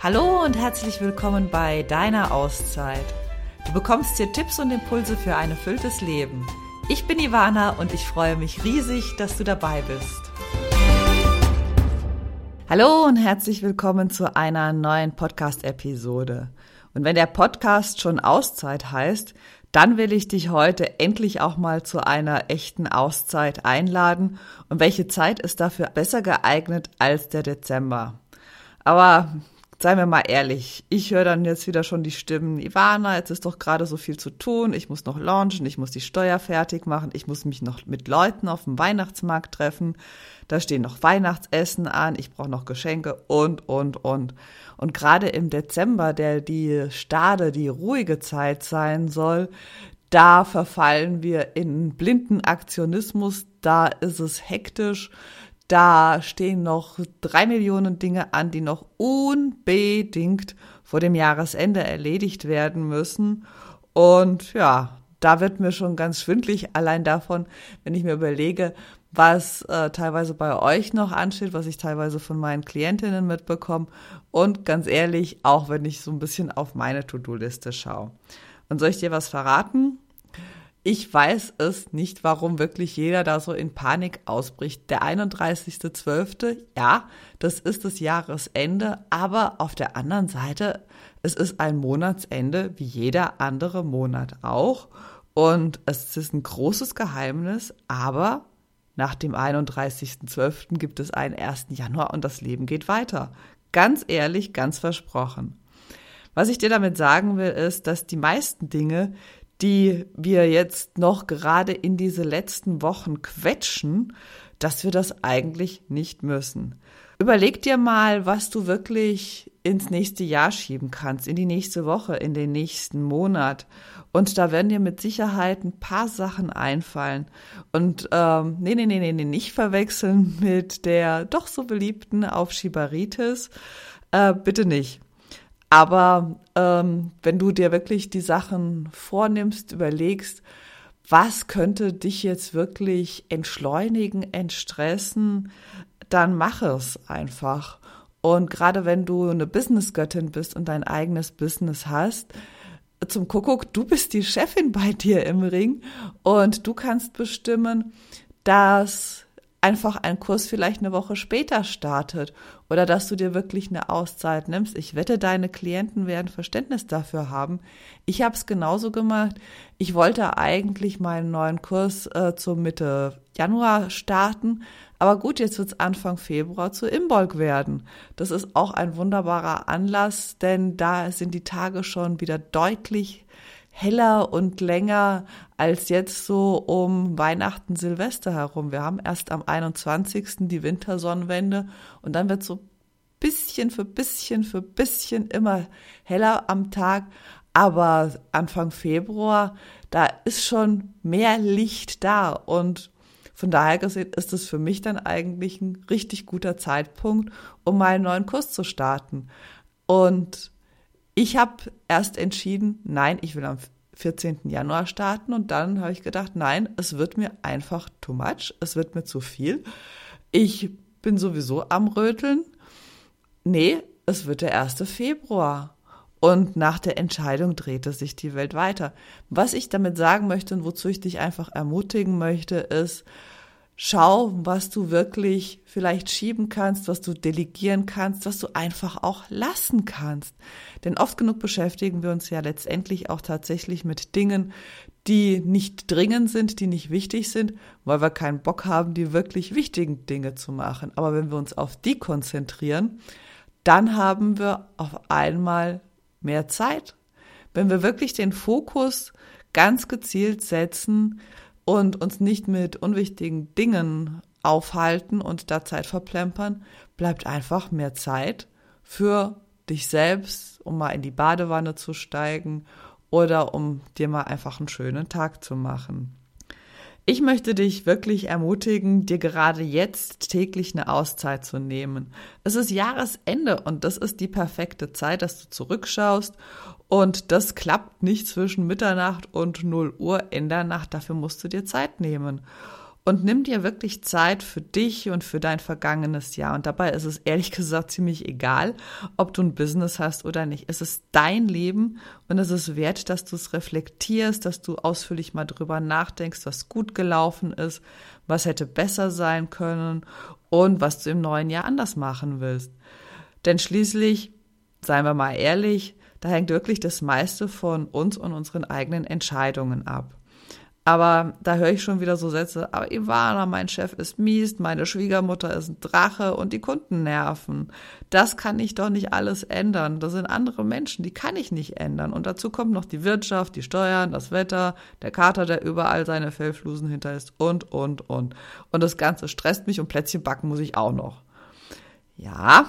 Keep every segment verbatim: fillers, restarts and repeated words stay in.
Hallo und herzlich willkommen bei Deiner Auszeit. Du bekommst hier Tipps und Impulse für ein erfülltes Leben. Ich bin Ivana und ich freue mich riesig, dass du dabei bist. Hallo und herzlich willkommen zu einer neuen Podcast-Episode. Und wenn der Podcast schon Auszeit heißt, dann will ich dich heute endlich auch mal zu einer echten Auszeit einladen. Und welche Zeit ist dafür besser geeignet als der Dezember? Aber seien wir mal ehrlich, ich höre dann jetzt wieder schon die Stimmen, Ivana, jetzt ist doch gerade so viel zu tun, ich muss noch launchen, ich muss die Steuer fertig machen, ich muss mich noch mit Leuten auf dem Weihnachtsmarkt treffen, da stehen noch Weihnachtsessen an, ich brauche noch Geschenke und, und, und. Und gerade im Dezember, der die Stade, die ruhige Zeit sein soll, da verfallen wir in blinden Aktionismus, da ist es hektisch. Da stehen noch drei Millionen Dinge an, die noch unbedingt vor dem Jahresende erledigt werden müssen. Und ja, da wird mir schon ganz schwindelig, allein davon, wenn ich mir überlege, was äh, teilweise bei euch noch ansteht, was ich teilweise von meinen Klientinnen mitbekomme. Und ganz ehrlich, auch wenn ich so ein bisschen auf meine To-Do-Liste schaue. Und soll ich dir was verraten? Ich weiß es nicht, warum wirklich jeder da so in Panik ausbricht. Der einunddreißigster zwölfte, ja, das ist das Jahresende, aber auf der anderen Seite, es ist ein Monatsende wie jeder andere Monat auch. Und es ist ein großes Geheimnis, aber nach dem einunddreißigster zwölfter gibt es einen ersten Januar und das Leben geht weiter. Ganz ehrlich, ganz versprochen. Was ich dir damit sagen will, ist, dass die meisten Dinge, die wir jetzt noch gerade in diese letzten Wochen quetschen, dass wir das eigentlich nicht müssen. Überleg dir mal, was du wirklich ins nächste Jahr schieben kannst, in die nächste Woche, in den nächsten Monat. Und da werden dir mit Sicherheit ein paar Sachen einfallen. Und ähm, nee, nee, nee, nee, nee, nicht verwechseln mit der doch so beliebten Aufschieberitis. Äh, bitte nicht. Aber ähm, wenn du dir wirklich die Sachen vornimmst, überlegst, was könnte dich jetzt wirklich entschleunigen, entstressen, dann mach es einfach. Und gerade wenn du eine Businessgöttin bist und dein eigenes Business hast, zum Kuckuck, du bist die Chefin bei dir im Ring und du kannst bestimmen, dass einfach ein Kurs vielleicht eine Woche später startet oder dass du dir wirklich eine Auszeit nimmst. Ich wette, deine Klienten werden Verständnis dafür haben. Ich habe es genauso gemacht. Ich wollte eigentlich meinen neuen Kurs äh, zur Mitte Januar starten, aber gut, jetzt wird es Anfang Februar zu Imbolc werden. Das ist auch ein wunderbarer Anlass, denn da sind die Tage schon wieder deutlich heller und länger als jetzt so um Weihnachten, Silvester herum. Wir haben erst am einundzwanzigsten die Wintersonnenwende und dann wird so bisschen für bisschen für bisschen immer heller am Tag. Aber Anfang Februar, da ist schon mehr Licht da und von daher gesehen ist es für mich dann eigentlich ein richtig guter Zeitpunkt, um meinen neuen Kurs zu starten. Und ich habe erst entschieden, nein, ich will am vierzehnten Januar starten und dann habe ich gedacht, nein, es wird mir einfach too much, es wird mir zu viel. Ich bin sowieso am Röteln. Nee, es wird der erste Februar. Und nach der Entscheidung drehte sich die Welt weiter. Was ich damit sagen möchte und wozu ich dich einfach ermutigen möchte, ist, schau, was du wirklich vielleicht schieben kannst, was du delegieren kannst, was du einfach auch lassen kannst. Denn oft genug beschäftigen wir uns ja letztendlich auch tatsächlich mit Dingen, die nicht dringend sind, die nicht wichtig sind, weil wir keinen Bock haben, die wirklich wichtigen Dinge zu machen. Aber wenn wir uns auf die konzentrieren, dann haben wir auf einmal mehr Zeit. Wenn wir wirklich den Fokus ganz gezielt setzen und uns nicht mit unwichtigen Dingen aufhalten und da Zeit verplempern, bleibt einfach mehr Zeit für dich selbst, um mal in die Badewanne zu steigen oder um dir mal einfach einen schönen Tag zu machen. Ich möchte dich wirklich ermutigen, dir gerade jetzt täglich eine Auszeit zu nehmen. Es ist Jahresende und das ist die perfekte Zeit, dass du zurückschaust und das klappt nicht zwischen Mitternacht und null Uhr in der Nacht. Dafür musst du dir Zeit nehmen. Und nimm dir wirklich Zeit für dich und für dein vergangenes Jahr. Und dabei ist es ehrlich gesagt ziemlich egal, ob du ein Business hast oder nicht. Es ist dein Leben und es ist wert, dass du es reflektierst, dass du ausführlich mal drüber nachdenkst, was gut gelaufen ist, was hätte besser sein können und was du im neuen Jahr anders machen willst. Denn schließlich, seien wir mal ehrlich, da hängt wirklich das meiste von uns und unseren eigenen Entscheidungen ab. Aber da höre ich schon wieder so Sätze, aber Ivana, mein Chef ist mies, meine Schwiegermutter ist ein Drache und die Kunden nerven. Das kann ich doch nicht alles ändern. Das sind andere Menschen, die kann ich nicht ändern. Und dazu kommt noch die Wirtschaft, die Steuern, das Wetter, der Kater, der überall seine Fellflusen hinterlässt und, und, und. Und das Ganze stresst mich und Plätzchen backen muss ich auch noch. Ja,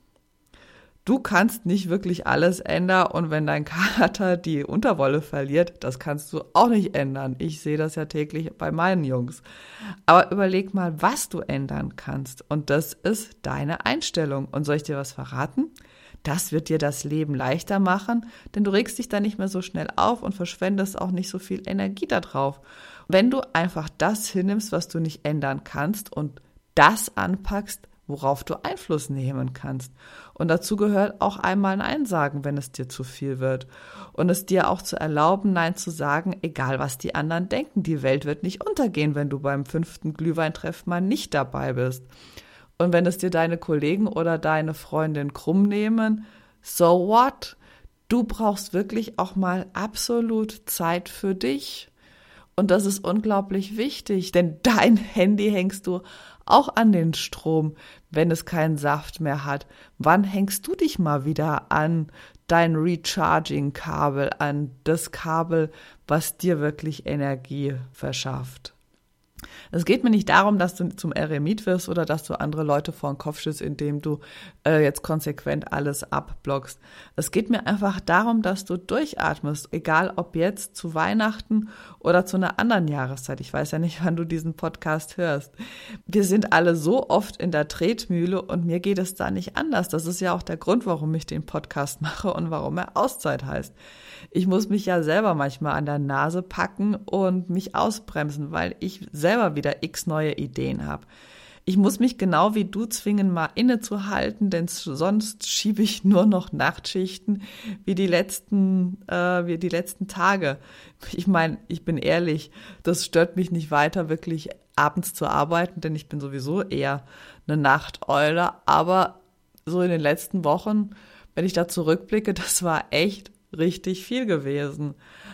du kannst nicht wirklich alles ändern und wenn dein Kater die Unterwolle verliert, das kannst du auch nicht ändern. Ich sehe das ja täglich bei meinen Jungs. Aber überleg mal, was du ändern kannst und das ist deine Einstellung. Und soll ich dir was verraten? Das wird dir das Leben leichter machen, denn du regst dich dann nicht mehr so schnell auf und verschwendest auch nicht so viel Energie da drauf. Wenn du einfach das hinnimmst, was du nicht ändern kannst und das anpackst, worauf du Einfluss nehmen kannst. Und dazu gehört auch einmal Nein sagen, wenn es dir zu viel wird. Und es dir auch zu erlauben, Nein zu sagen, egal was die anderen denken. Die Welt wird nicht untergehen, wenn du beim fünften Glühweintreff mal nicht dabei bist. Und wenn es dir deine Kollegen oder deine Freundin krumm nehmen, so what? Du brauchst wirklich auch mal absolut Zeit für dich. Und das ist unglaublich wichtig, denn dein Handy hängst du auch an den Strom, wenn es keinen Saft mehr hat. Wann hängst du dich mal wieder an dein Recharging-Kabel, an das Kabel, was dir wirklich Energie verschafft? Es geht mir nicht darum, dass du zum Eremit wirst oder dass du andere Leute vor den Kopf schießt, indem du äh, jetzt konsequent alles abblockst. Es geht mir einfach darum, dass du durchatmest, egal ob jetzt zu Weihnachten oder zu einer anderen Jahreszeit. Ich weiß ja nicht, wann du diesen Podcast hörst. Wir sind alle so oft in der Tretmühle und mir geht es da nicht anders. Das ist ja auch der Grund, warum ich den Podcast mache und warum er Auszeit heißt. Ich muss mich ja selber manchmal an der Nase packen und mich ausbremsen, weil ich selber wieder x neue Ideen habe. Ich muss mich genau wie du zwingen, mal innezuhalten, denn sonst schiebe ich nur noch Nachtschichten wie die letzten, äh, wie die letzten Tage. Ich meine, ich bin ehrlich, das stört mich nicht weiter, wirklich abends zu arbeiten, denn ich bin sowieso eher eine Nachteule. Aber so in den letzten Wochen, wenn ich da zurückblicke, das war echt richtig viel gewesen.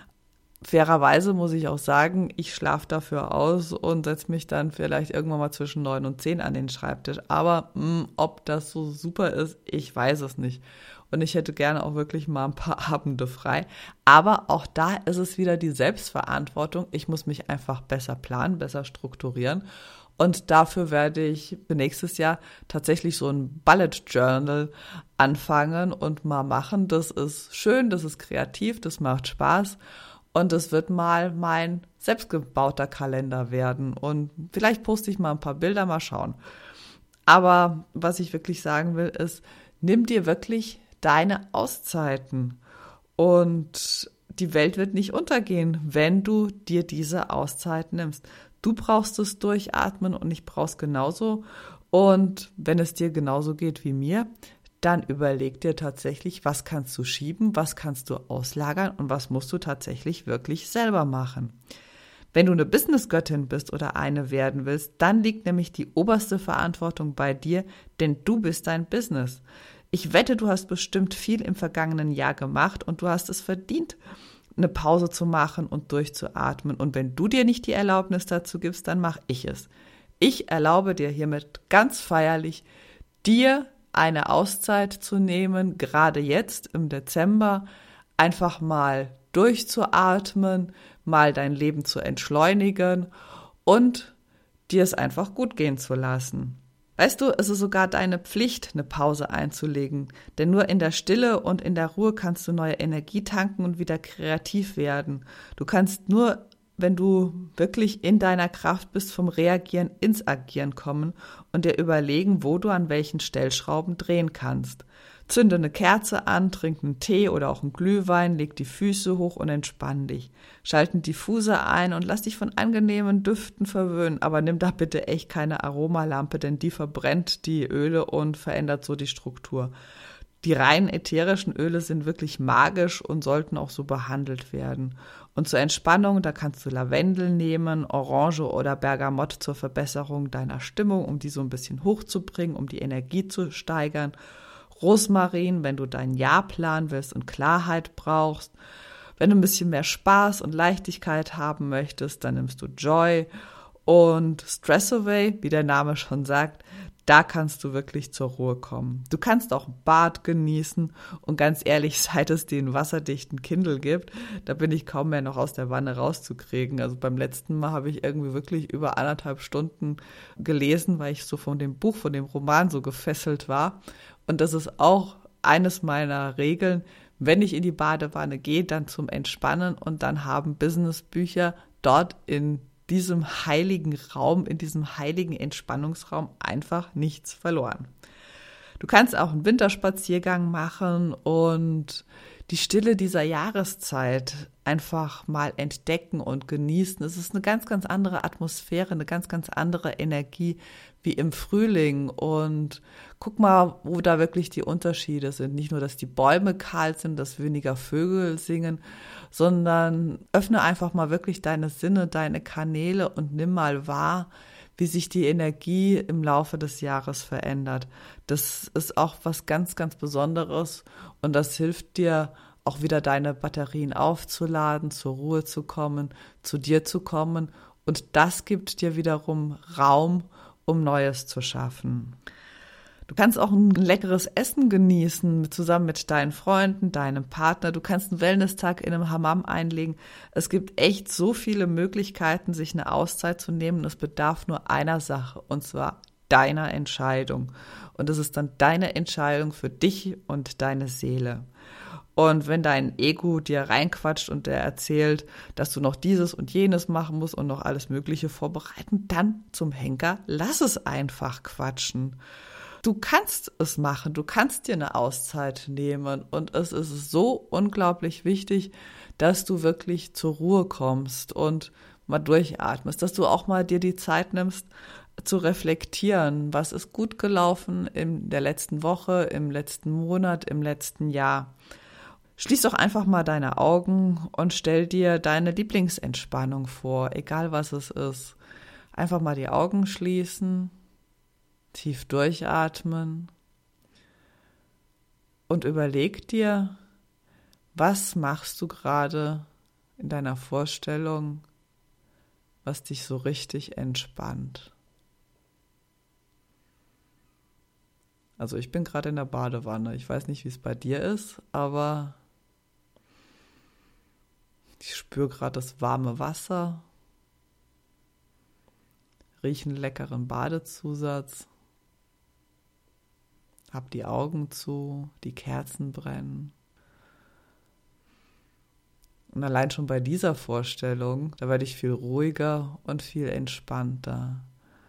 Fairerweise muss ich auch sagen, ich schlafe dafür aus und setze mich dann vielleicht irgendwann mal zwischen neun und zehn an den Schreibtisch. Aber mh, ob das so super ist, ich weiß es nicht. Und ich hätte gerne auch wirklich mal ein paar Abende frei. Aber auch da ist es wieder die Selbstverantwortung. Ich muss mich einfach besser planen, besser strukturieren. Und dafür werde ich für nächstes Jahr tatsächlich so ein Bullet Journal anfangen und mal machen. Das ist schön, das ist kreativ, das macht Spaß. Und es wird mal mein selbstgebauter Kalender werden. Und vielleicht poste ich mal ein paar Bilder, mal schauen. Aber was ich wirklich sagen will, ist, nimm dir wirklich deine Auszeiten. Und die Welt wird nicht untergehen, wenn du dir diese Auszeit nimmst. Du brauchst es durchatmen und ich brauch's genauso. Und wenn es dir genauso geht wie mir, dann überleg dir tatsächlich, was kannst du schieben, was kannst du auslagern und was musst du tatsächlich wirklich selber machen. Wenn du eine Businessgöttin bist oder eine werden willst, dann liegt nämlich die oberste Verantwortung bei dir, denn du bist dein Business. Ich wette, du hast bestimmt viel im vergangenen Jahr gemacht und du hast es verdient, eine Pause zu machen und durchzuatmen. Und wenn du dir nicht die Erlaubnis dazu gibst, dann mache ich es. Ich erlaube dir hiermit ganz feierlich, dir eine Auszeit zu nehmen, gerade jetzt im Dezember, einfach mal durchzuatmen, mal dein Leben zu entschleunigen und dir es einfach gut gehen zu lassen. Weißt du, es ist sogar deine Pflicht, eine Pause einzulegen, denn nur in der Stille und in der Ruhe kannst du neue Energie tanken und wieder kreativ werden. Du kannst nur, wenn du wirklich in deiner Kraft bist, vom Reagieren ins Agieren kommen und dir überlegen, wo du an welchen Stellschrauben drehen kannst. Zünde eine Kerze an, trink einen Tee oder auch einen Glühwein, leg die Füße hoch und entspann dich. Schalt einen Diffuser ein und lass dich von angenehmen Düften verwöhnen, aber nimm da bitte echt keine Aromalampe, denn die verbrennt die Öle und verändert so die Struktur. Die reinen ätherischen Öle sind wirklich magisch und sollten auch so behandelt werden. Und zur Entspannung, da kannst du Lavendel nehmen, Orange oder Bergamott zur Verbesserung deiner Stimmung, um die so ein bisschen hochzubringen, um die Energie zu steigern. Rosmarin, wenn du deinen Jahrplan willst und Klarheit brauchst. Wenn du ein bisschen mehr Spaß und Leichtigkeit haben möchtest, dann nimmst du Joy. Und Stress Away, wie der Name schon sagt, da kannst du wirklich zur Ruhe kommen. Du kannst auch ein Bad genießen und ganz ehrlich, seit es den wasserdichten Kindle gibt, da bin ich kaum mehr noch aus der Wanne rauszukriegen. Also beim letzten Mal habe ich irgendwie wirklich über anderthalb Stunden gelesen, weil ich so von dem Buch, von dem Roman so gefesselt war. Und das ist auch eines meiner Regeln, wenn ich in die Badewanne gehe, dann zum Entspannen und dann haben Businessbücher dort in diesem heiligen Raum, in diesem heiligen Entspannungsraum einfach nichts verloren. Du kannst auch einen Winterspaziergang machen und die Stille dieser Jahreszeit einfach mal entdecken und genießen. Es ist eine ganz, ganz andere Atmosphäre, eine ganz, ganz andere Energie wie im Frühling. Und guck mal, wo da wirklich die Unterschiede sind. Nicht nur, dass die Bäume kahl sind, dass weniger Vögel singen, sondern öffne einfach mal wirklich deine Sinne, deine Kanäle und nimm mal wahr, wie sich die Energie im Laufe des Jahres verändert. Das ist auch was ganz, ganz Besonderes und das hilft dir auch wieder deine Batterien aufzuladen, zur Ruhe zu kommen, zu dir zu kommen und das gibt dir wiederum Raum, um Neues zu schaffen. Du kannst auch ein leckeres Essen genießen, zusammen mit deinen Freunden, deinem Partner. Du kannst einen Wellness-Tag in einem Hammam einlegen. Es gibt echt so viele Möglichkeiten, sich eine Auszeit zu nehmen. Es bedarf nur einer Sache, und zwar deiner Entscheidung. Und es ist dann deine Entscheidung für dich und deine Seele. Und wenn dein Ego dir reinquatscht und der erzählt, dass du noch dieses und jenes machen musst und noch alles Mögliche vorbereiten, dann zum Henker, lass es einfach quatschen. Du kannst es machen, du kannst dir eine Auszeit nehmen und es ist so unglaublich wichtig, dass du wirklich zur Ruhe kommst und mal durchatmest, dass du auch mal dir die Zeit nimmst, zu reflektieren, was ist gut gelaufen in der letzten Woche, im letzten Monat, im letzten Jahr. Schließ doch einfach mal deine Augen und stell dir deine Lieblingsentspannung vor, egal was es ist. Einfach mal die Augen schließen, tief durchatmen und überleg dir, was machst du gerade in deiner Vorstellung, was dich so richtig entspannt. Also ich bin gerade in der Badewanne. Ich weiß nicht, wie es bei dir ist, aber ich spüre gerade das warme Wasser, rieche einen leckeren Badezusatz, hab die Augen zu, die Kerzen brennen. Und allein schon bei dieser Vorstellung, da werde ich viel ruhiger und viel entspannter.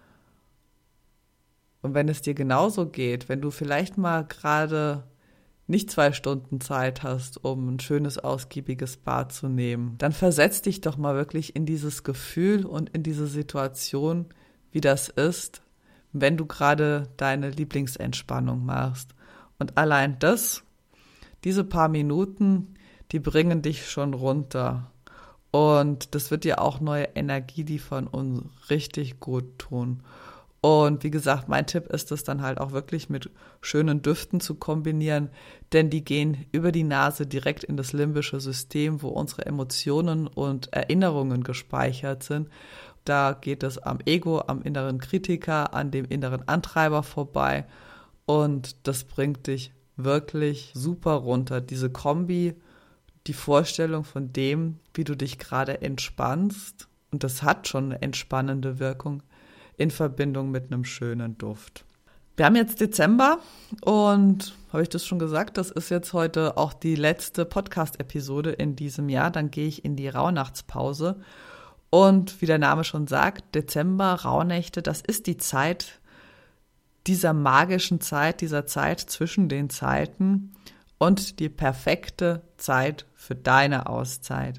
Und wenn es dir genauso geht, wenn du vielleicht mal gerade nicht zwei Stunden Zeit hast, um ein schönes, ausgiebiges Bad zu nehmen, dann versetz dich doch mal wirklich in dieses Gefühl und in diese Situation, wie das ist, wenn du gerade deine Lieblingsentspannung machst. Und allein das, diese paar Minuten, die bringen dich schon runter. Und das wird dir auch neue Energie, die von uns richtig gut tun. Und wie gesagt, mein Tipp ist es dann halt auch wirklich mit schönen Düften zu kombinieren, denn die gehen über die Nase direkt in das limbische System, wo unsere Emotionen und Erinnerungen gespeichert sind. Da geht es am Ego, am inneren Kritiker, an dem inneren Antreiber vorbei und das bringt dich wirklich super runter. Diese Kombi, die Vorstellung von dem, wie du dich gerade entspannst, und das hat schon eine entspannende Wirkung, in Verbindung mit einem schönen Duft. Wir haben jetzt Dezember und, habe ich das schon gesagt, das ist jetzt heute auch die letzte Podcast-Episode in diesem Jahr. Dann gehe ich in die Rauhnachtspause und wie der Name schon sagt, Dezember, Rauhnächte, das ist die Zeit, dieser magischen Zeit, dieser Zeit zwischen den Zeiten und die perfekte Zeit für deine Auszeit.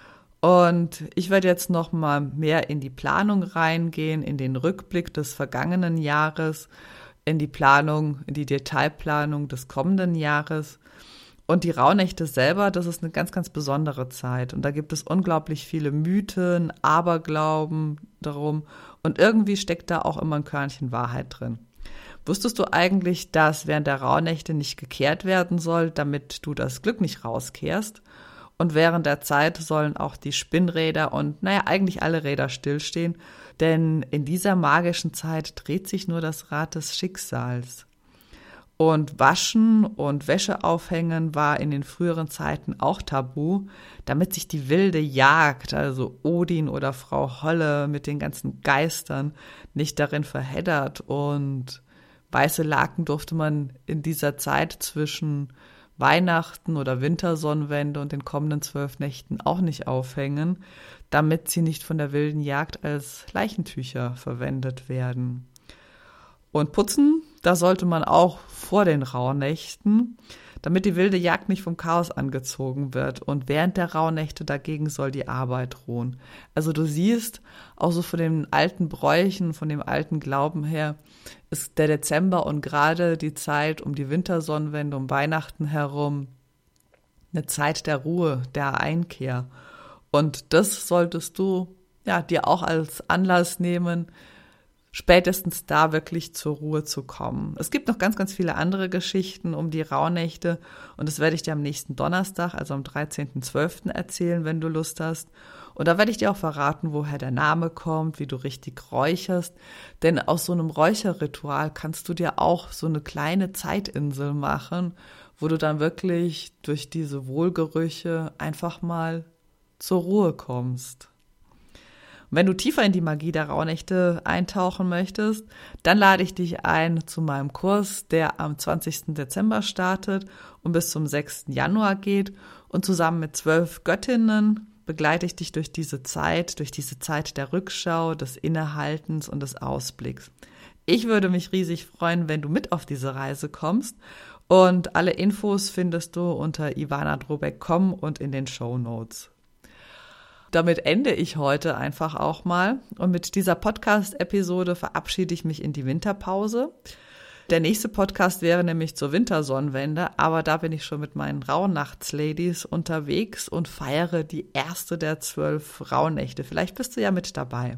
Und ich werde jetzt noch mal mehr in die Planung reingehen, in den Rückblick des vergangenen Jahres, in die Planung, in die Detailplanung des kommenden Jahres. Und die Rauhnächte selber, das ist eine ganz, ganz besondere Zeit. Und da gibt es unglaublich viele Mythen, Aberglauben darum. Und irgendwie steckt da auch immer ein Körnchen Wahrheit drin. Wusstest du eigentlich, dass während der Rauhnächte nicht gekehrt werden soll, damit du das Glück nicht rauskehrst? Und während der Zeit sollen auch die Spinnräder und, naja, eigentlich alle Räder stillstehen, denn in dieser magischen Zeit dreht sich nur das Rad des Schicksals. Und Waschen und Wäsche aufhängen war in den früheren Zeiten auch tabu, damit sich die wilde Jagd, also Odin oder Frau Holle mit den ganzen Geistern, nicht darin verheddert. Und weiße Laken durfte man in dieser Zeit zwischen Weihnachten oder Wintersonnenwende und den kommenden zwölf Nächten auch nicht aufhängen, damit sie nicht von der wilden Jagd als Leichentücher verwendet werden. Und putzen, da sollte man auch vor den Rauhnächten, damit die wilde Jagd nicht vom Chaos angezogen wird. Und während der Rauhnächte dagegen soll die Arbeit ruhen. Also du siehst, auch so von den alten Bräuchen, von dem alten Glauben her, ist der Dezember und gerade die Zeit um die Wintersonnenwende, um Weihnachten herum, eine Zeit der Ruhe, der Einkehr. Und das solltest du ja dir auch als Anlass nehmen, spätestens da wirklich zur Ruhe zu kommen. Es gibt noch ganz, ganz viele andere Geschichten um die Rauhnächte und das werde ich dir am nächsten Donnerstag, also am dreizehnten zwölften erzählen, wenn du Lust hast. Und da werde ich dir auch verraten, woher der Name kommt, wie du richtig räucherst. Denn aus so einem Räucherritual kannst du dir auch so eine kleine Zeitinsel machen, wo du dann wirklich durch diese Wohlgerüche einfach mal zur Ruhe kommst. Und wenn du tiefer in die Magie der Rauhnächte eintauchen möchtest, dann lade ich dich ein zu meinem Kurs, der am zwanzigsten Dezember startet und bis zum sechsten Januar geht. Und zusammen mit zwölf Göttinnen begleite ich dich durch diese Zeit, durch diese Zeit der Rückschau, des Innehaltens und des Ausblicks. Ich würde mich riesig freuen, wenn du mit auf diese Reise kommst. Und alle Infos findest du unter ivana drobek punkt com und in den Shownotes. Damit ende ich heute einfach auch mal. Und mit dieser Podcast-Episode verabschiede ich mich in die Winterpause. Der nächste Podcast wäre nämlich zur Wintersonnenwende, aber da bin ich schon mit meinen Rauhnachts-Ladies unterwegs und feiere die erste der zwölf Rauhnächte. Vielleicht bist du ja mit dabei.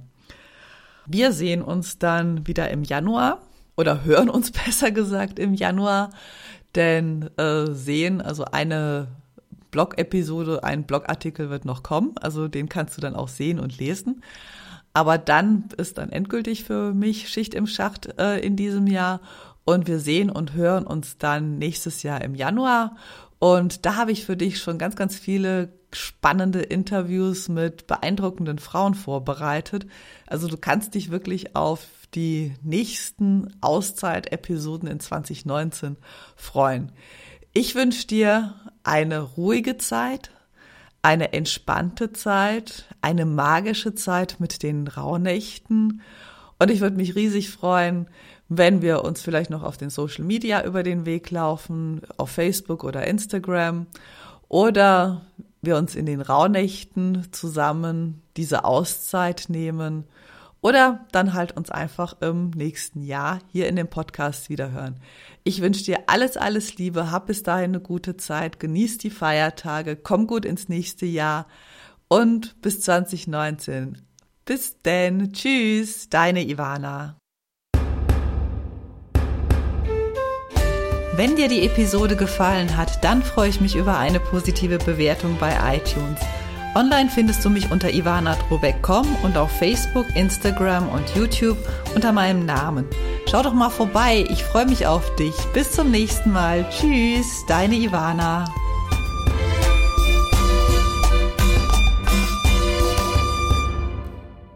Wir sehen uns dann wieder im Januar oder hören uns besser gesagt im Januar, denn äh, sehen, also eine Blog-Episode, ein Blogartikel wird noch kommen, also den kannst du dann auch sehen und lesen. Aber dann ist dann endgültig für mich Schicht im Schacht äh, in diesem Jahr und wir sehen und hören uns dann nächstes Jahr im Januar. Und da habe ich für dich schon ganz, ganz viele spannende Interviews mit beeindruckenden Frauen vorbereitet. Also du kannst dich wirklich auf die nächsten Auszeit-Episoden in zwanzig neunzehn freuen. Ich wünsche dir eine ruhige Zeit, eine entspannte Zeit, eine magische Zeit mit den Rauhnächten. Und ich würde mich riesig freuen, wenn wir uns vielleicht noch auf den Social Media über den Weg laufen, auf Facebook oder Instagram, oder wir uns in den Rauhnächten zusammen diese Auszeit nehmen oder dann halt uns einfach im nächsten Jahr hier in dem Podcast wiederhören. Ich wünsche dir alles, alles Liebe, hab bis dahin eine gute Zeit, genieß die Feiertage, komm gut ins nächste Jahr und bis zwanzig neunzehn. Bis denn, tschüss, deine Ivana. Wenn dir die Episode gefallen hat, dann freue ich mich über eine positive Bewertung bei iTunes. Online findest du mich unter ivana drobek punkt com und auf Facebook, Instagram und YouTube unter meinem Namen. Schau doch mal vorbei, ich freue mich auf dich. Bis zum nächsten Mal. Tschüss, deine Ivana.